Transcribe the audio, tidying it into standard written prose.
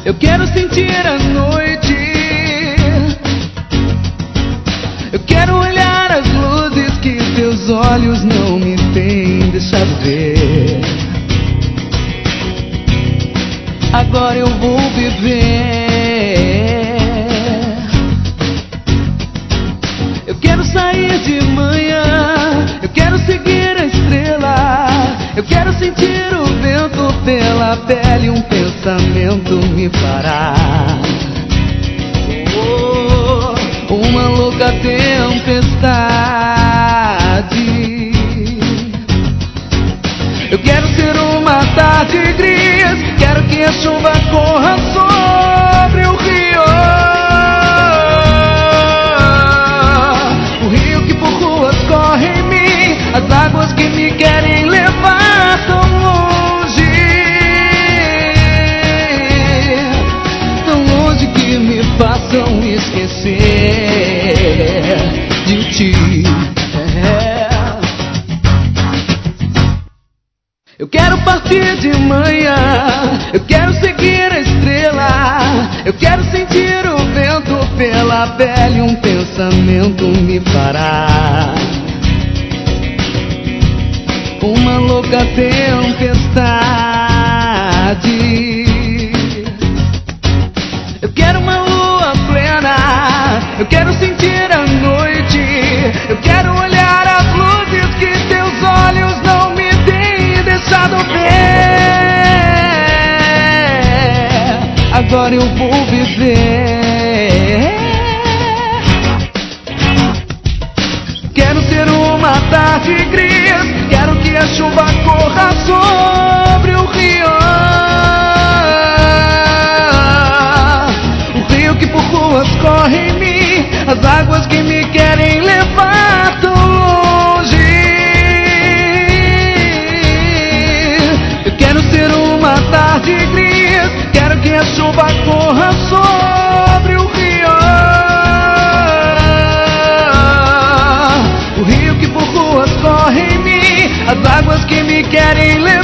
Eu quero sentir a noite. Eu quero olhar as luzes que teus olhos não me têm deixado ver. Agora eu vou viver. Eu quero sair de manhã. Eu quero seguir a estrela. Eu quero sentir o vento pela pele. Um pensamento me parar. Uma louca tempestade. Eu quero ser uma tarde gris. Quero que a chuva corra sobre o rio. O rio que por ruas corre em mim. As águas que me querem levar tão longe. Tão longe que me façam esquecer de ti. Eu quero partir de manhã. Eu quero seguir a estrela. Eu quero sentir o vento pela pele. Um pensamento me parar. Uma louca tempestade. Eu quero uma lua plena. Eu quero sentir a noite. Eu quero olhar as luzes que teus olhos não me têm deixado ver. Agora eu vou viver. Quero ser uma tarde gris. Quero que a chuva corra sobre o rio. O rio que por ruas corre em mim. As águas que me querem levar tão longe. Eu quero ser uma tarde gris. Quero que a chuva corra sobre o rio. O rio que por ruas corre em mim. As águas que me querem levar.